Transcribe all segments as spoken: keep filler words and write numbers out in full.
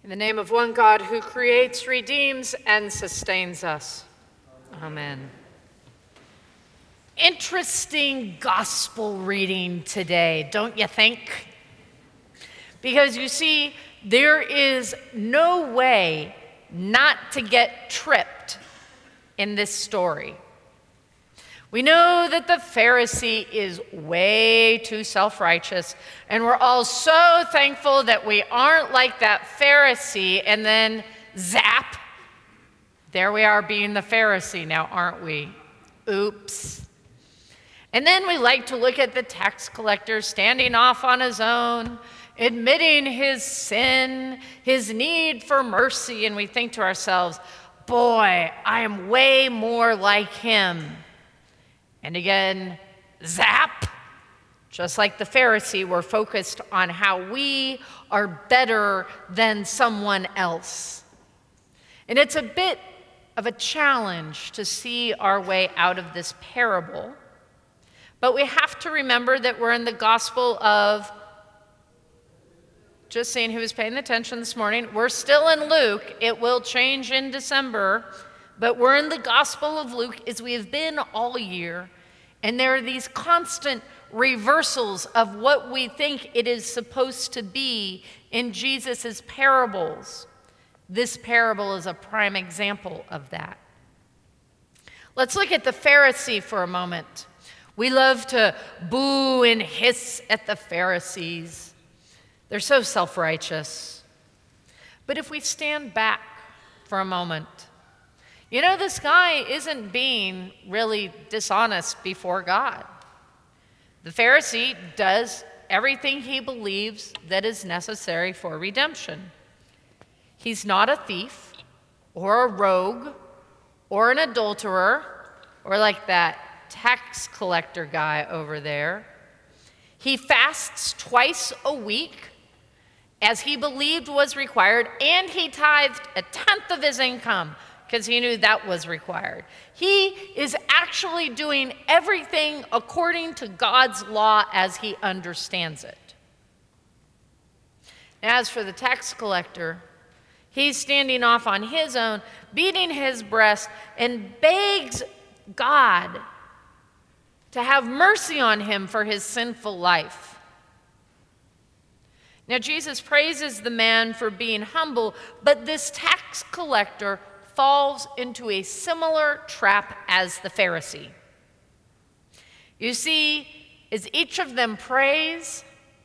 In the name of one God who creates, redeems, and sustains us. Amen. Interesting gospel reading today, don't you think? Because you see, there is no way not to get tripped in this story. We know that the Pharisee is way too self-righteous, and we're all so thankful that we aren't like that Pharisee, and then zap, there we are being the Pharisee now, aren't we? Oops. And then we like to look at the tax collector standing off on his own, admitting his sin, his need for mercy, and we think to ourselves, boy, I am way more like him. And again, zap, just like the Pharisee, we're focused on how we are better than someone else. And it's a bit of a challenge to see our way out of this parable. But we have to remember that we're in the gospel of, just seeing who was paying attention this morning, we're still in Luke. It will change in December, but we're in the gospel of Luke as we have been all year. And there are these constant reversals of what we think it is supposed to be in Jesus' parables. This parable is a prime example of that. Let's look at the Pharisee for a moment. We love to boo and hiss at the Pharisees. They're so self-righteous. But if we stand back for a moment, you know, this guy isn't being really dishonest before God. The Pharisee does everything he believes that is necessary for redemption. He's not a thief or a rogue or an adulterer or like that tax collector guy over there. He fasts twice a week as he believed was required, and he tithed a tenth of his income because he knew that was required. He is actually doing everything according to God's law as he understands it. As for the tax collector, he's standing off on his own, beating his breast, and begs God to have mercy on him for his sinful life. Now, Jesus praises the man for being humble, but this tax collector falls into a similar trap as the Pharisee. You see, as each of them prays,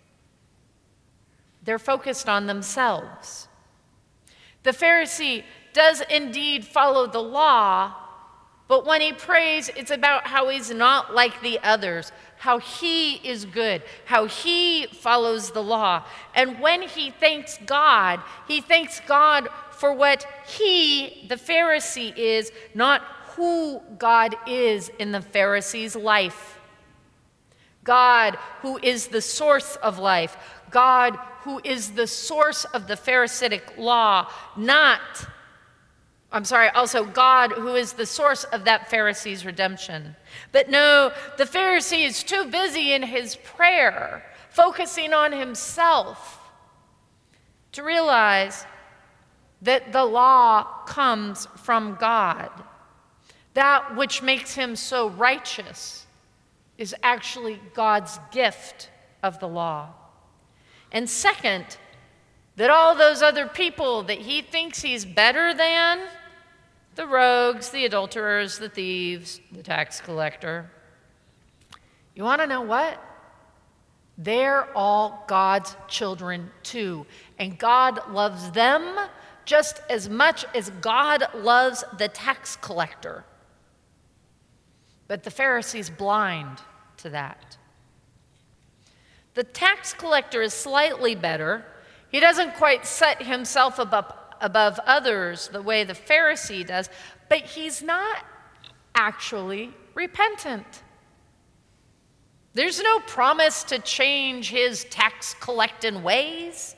they're focused on themselves. The Pharisee does indeed follow the law, but when he prays, it's about how he's not like the others, how he is good, how he follows the law. And when he thanks God, he thanks God for what he, the Pharisee, is, not who God is in the Pharisee's life. God, who is the source of life. God, who is the source of the Pharisaic law, not, I'm sorry, also God, who is the source of that Pharisee's redemption. But no, the Pharisee is too busy in his prayer, focusing on himself, to realize that the law comes from God. That which makes him so righteous is actually God's gift of the law. And second, that all those other people that he thinks he's better than, the rogues, the adulterers, the thieves, the tax collector, you want to know what? They're all God's children too. And God loves them just as much as God loves the tax collector. But the Pharisee's blind to that. The tax collector is slightly better. He doesn't quite set himself above, above others the way the Pharisee does, but he's not actually repentant. There's no promise to change his tax collecting ways.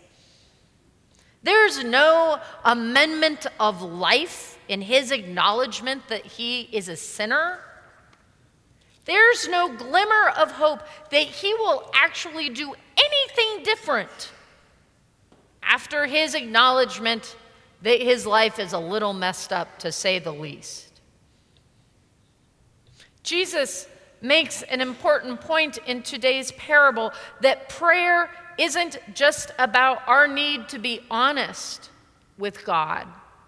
There's no amendment of life in his acknowledgement that he is a sinner. There's no glimmer of hope that he will actually do anything different after his acknowledgement that his life is a little messed up, to say the least. Jesus makes an important point in today's parable that prayer isn't just about our need to be honest with God.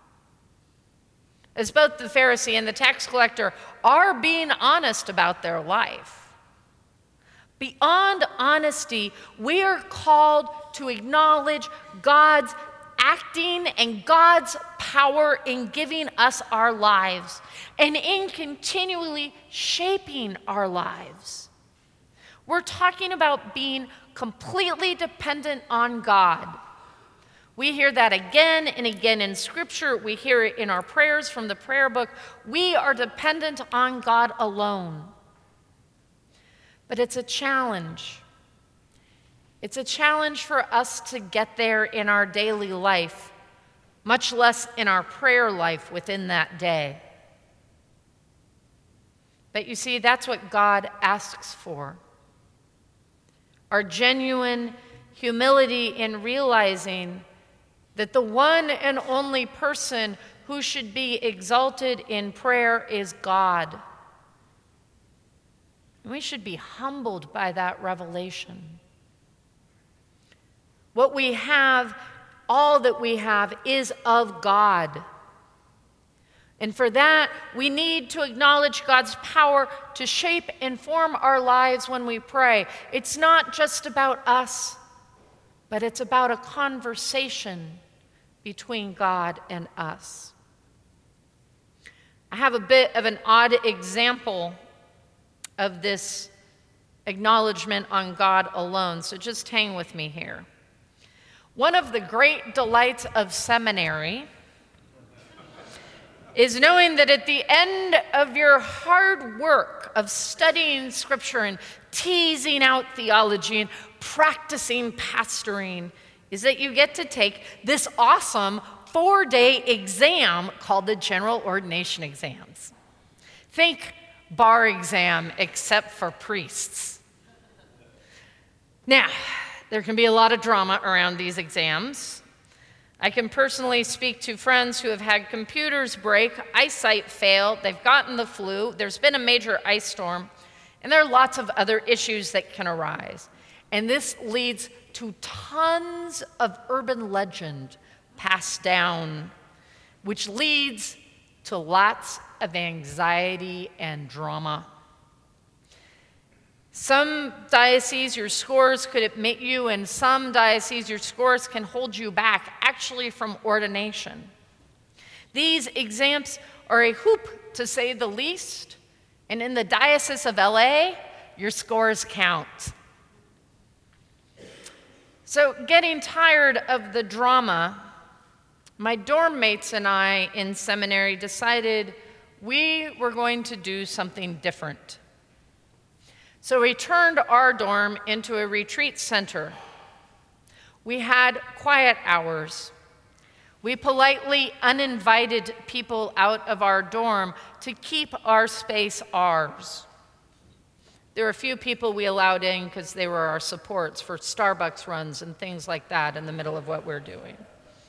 As both the Pharisee and the tax collector are being honest about their life. Beyond honesty, we are called to acknowledge God's acting and God's power in giving us our lives and in continually shaping our lives. We're talking about being completely dependent on God. We hear that again and again in Scripture. We hear it in our prayers from the prayer book. We are dependent on God alone. But it's a challenge. It's a challenge for us to get there in our daily life, much less in our prayer life within that day. But you see, that's what God asks for. Our genuine humility in realizing that the one and only person who should be exalted in prayer is God. And we should be humbled by that revelation. What we have, all that we have, is of God. And for that, we need to acknowledge God's power to shape and form our lives when we pray. It's not just about us, but it's about a conversation between God and us. I have a bit of an odd example of this acknowledgement on God alone, so just hang with me here. One of the great delights of seminary is knowing that at the end of your hard work of studying Scripture and teasing out theology and practicing pastoring is that you get to take this awesome four-day exam called the General Ordination Exams. Think bar exam except for priests. Now, there can be a lot of drama around these exams. I can personally speak to friends who have had computers break, eyesight fail, they've gotten the flu, there's been a major ice storm, and there are lots of other issues that can arise. And this leads to tons of urban legend passed down, which leads to lots of anxiety and drama. Some dioceses, your scores could admit you, and some dioceses, your scores can hold you back, actually from ordination. These exams are a hoop, to say the least, and in the Diocese of L A, your scores count. So, getting tired of the drama, my dorm mates and I in seminary decided we were going to do something different. So we turned our dorm into a retreat center. We had quiet hours. We politely uninvited people out of our dorm to keep our space ours. There were a few people we allowed in because they were our supports for Starbucks runs and things like that in the middle of what we're doing.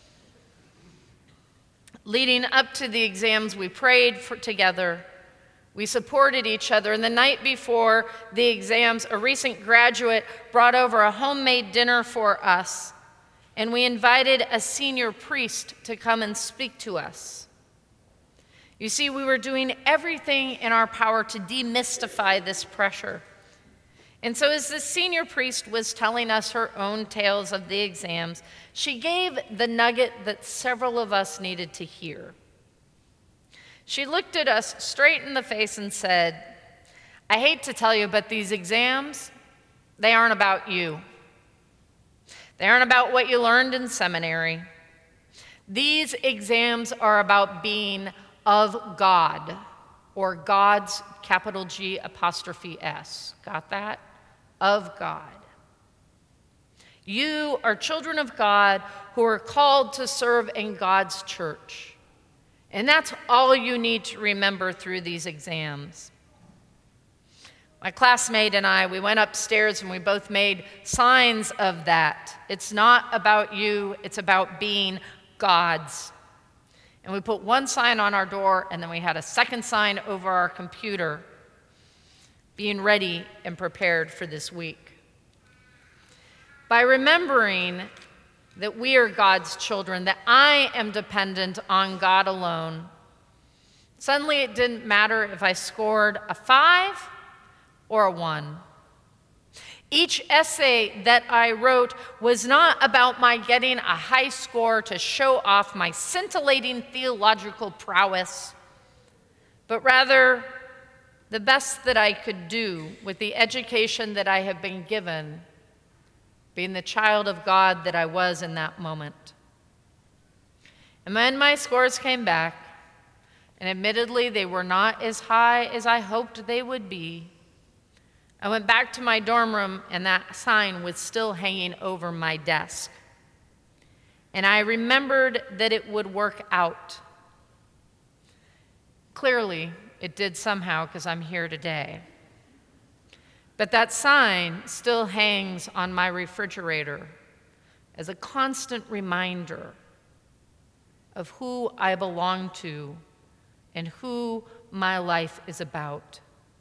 Leading up to the exams, we prayed for, together. We supported each other, and the night before the exams, a recent graduate brought over a homemade dinner for us, and we invited a senior priest to come and speak to us. You see, we were doing everything in our power to demystify this pressure. And so as the senior priest was telling us her own tales of the exams, she gave the nugget that several of us needed to hear. She looked at us straight in the face and said, "I hate to tell you, but these exams, they aren't about you. They aren't about what you learned in seminary. These exams are about being of God, or God's, capital G apostrophe S. Got that? Of God. You are children of God who are called to serve in God's church. And that's all you need to remember through these exams." My classmate and I, we went upstairs and we both made signs of that. It's not about you, it's about being God's. And we put one sign on our door, and then we had a second sign over our computer, being ready and prepared for this week. By remembering that we are God's children, that I am dependent on God alone, suddenly it didn't matter if I scored a five or a one. Each essay that I wrote was not about my getting a high score to show off my scintillating theological prowess, but rather the best that I could do with the education that I have been given, being the child of God that I was in that moment. And when my scores came back, and admittedly they were not as high as I hoped they would be, I went back to my dorm room, and that sign was still hanging over my desk. And I remembered that it would work out. Clearly, it did somehow, because I'm here today. But that sign still hangs on my refrigerator as a constant reminder of who I belong to and who my life is about.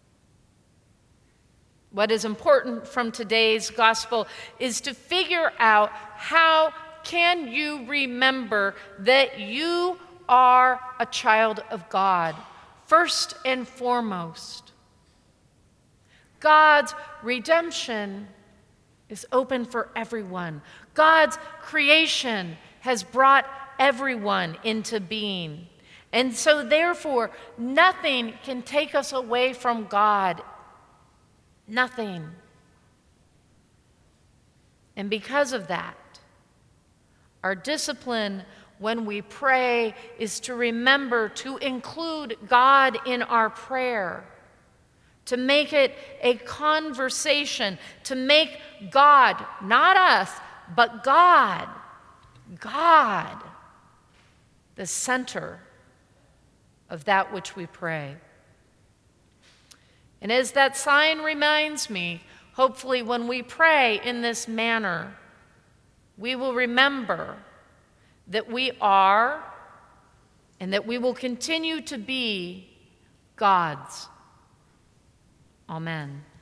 What is important from today's gospel is to figure out how can you remember that you are a child of God, first and foremost. God's redemption is open for everyone. God's creation has brought everyone into being. And so therefore, nothing can take us away from God. Nothing. And because of that, our discipline when we pray is to remember to include God in our prayer, to make it a conversation, to make God, not us, but God, God, the center of that which we pray. And as that sign reminds me, hopefully when we pray in this manner, we will remember that we are and that we will continue to be God's. Amen.